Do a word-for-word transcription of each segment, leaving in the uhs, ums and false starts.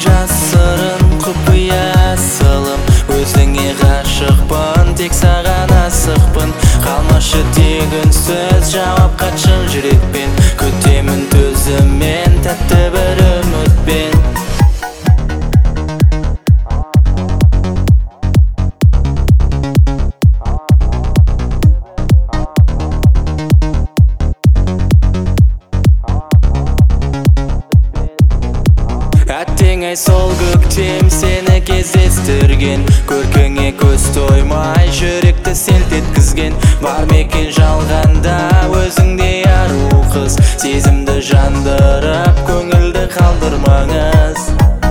жасырын құпия сылым, өзіңе ғашықпын, тек саған асықпын. Қалмашы тек үнсіз жауап қатшын жүрекпен, күтемін төзіммен, тәтті бір үмітпен. Әттең-ай сол көктем сені кездестірген, көркіңе көз тоймай жүректі селт еткізген. Бар мекен жалғанда өзіңдей ару қыз, сезімді жандырып көңілді қалдырмаңыз.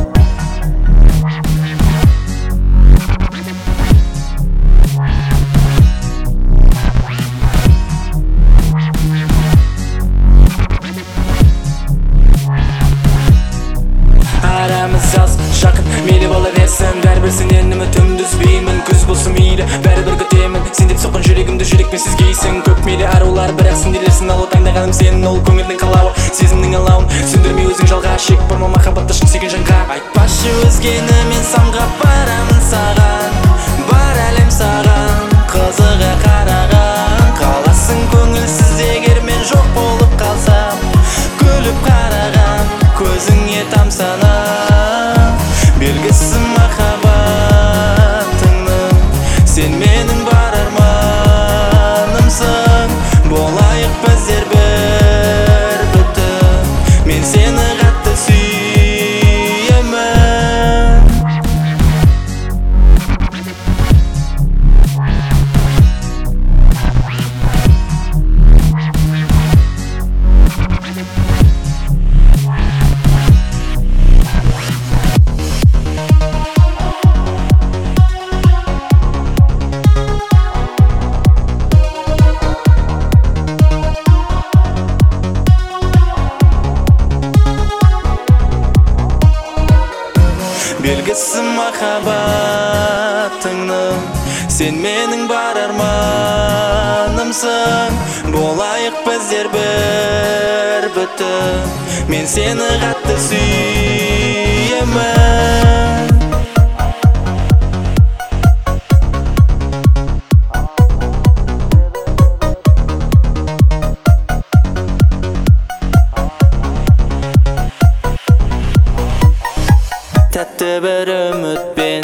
Арамыз аз, жақын, мейлі бола берсін, бәрібір сенен үмітімді үзбеймін. Күз болсын мейлі, бәрібір күтемін, сен деп соққан жүрегімді жүрекпенсіз гейсің. Көп мейлі арулар, бірақ сен делерсің, ал таңдағаным сенің, ол көңілдің қалауы, сезімнің алауын сөндірмей өзің жалға. Шек бар ма махаббатты шын сүйген жанға? Айтпашы өзгені, мен самғап барамын саған, бар әлем саған қызыға қараған. Қаласың көңілсіз егер мен жоқ болып қалсам, күліп қараған көзіңе тамсана. Белгісі махаббатыңның, сен менің бар арманымсың. Болайық біздер бір бүтін, мен сені қатты сүйемін. Белгісі махаббатыңның, сен менің бар арманымсың. Болайық біздер бір бүтін, мен сені қатты сүйемін. Тәтті бір үмітпен